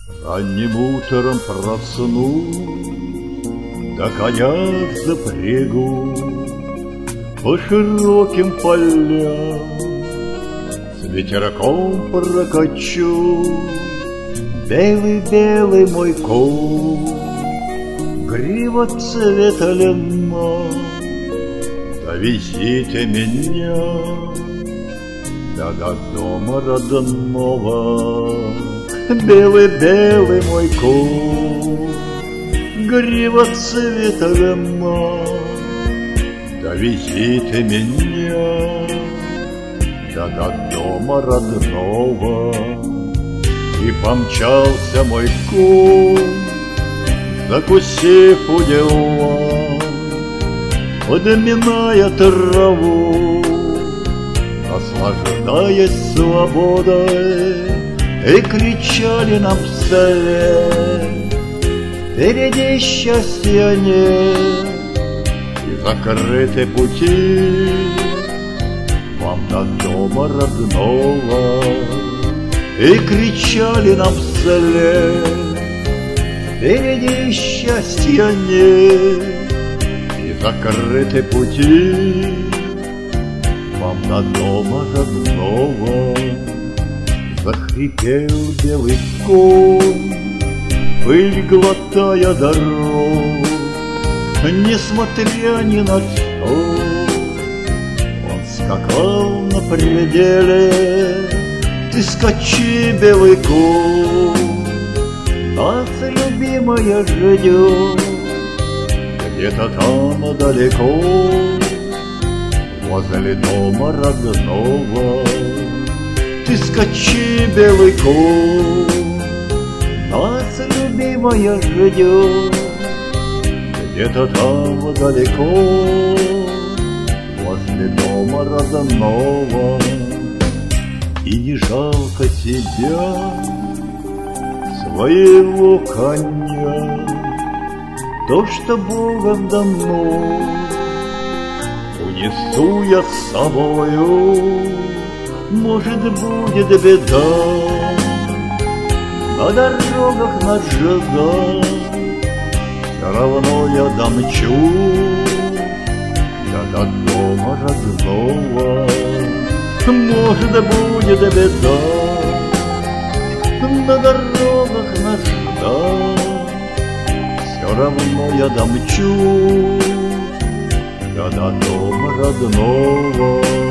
Ранним утром проснусь, да коня запрягу по широким полям, с ветерком прокачу. Белый-белый мой конь, грива цвета льна, довезите меня до дома родного. Белый-белый мой конь, грива цвета льна, довезите меня до дома родного. И помчался мой конь, закусив у дела, подминая траву, наслаждаясь свободой, и кричали нам вслед: впереди счастья нет, и закрыты пути вам до дома родного. И кричали нам вслед: впереди счастья нет, и закрыты пути вам до дома родного. Захрипел белый конь, пыль глотая дорог, несмотря ни на что. Он скакал на пределе. Ты скачи, белый конь, нас любимая ждет где-то там далеко, возле дома родного. Ты скачи, белый конь, нас любимая ждет где-то там далеко, возле дома родного. И не жалко тебя, своего коня, то, что Богом дано, унесу я с собою. Может, будет беда, на дорогах нас ждать, все равно я домчу до дома родного. Может, будет беда, на дорогах нас ждать, все равно я домчу до дома родного.